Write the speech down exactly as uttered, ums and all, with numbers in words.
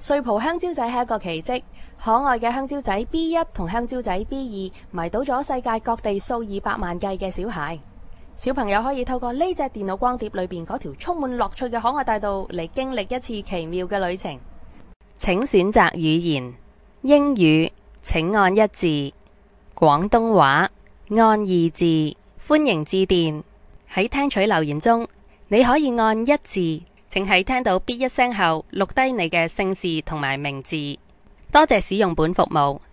瑞蒲香蕉仔係一個奇蹟，可愛嘅香蕉仔 B 一同香蕉仔 B 二迷倒咗世界各地數以百萬計嘅小孩。小朋友可以透過呢隻電腦光碟裏邊嗰條充滿樂趣嘅可愛大道嚟經歷一次奇妙嘅旅程。請選擇語言：英語請按一字，廣東話按二字。歡迎致電。喺聽取留言中，你可以按一字，請喺聽到嗶一聲後錄低你嘅姓氏同埋名字。多謝使用本服務。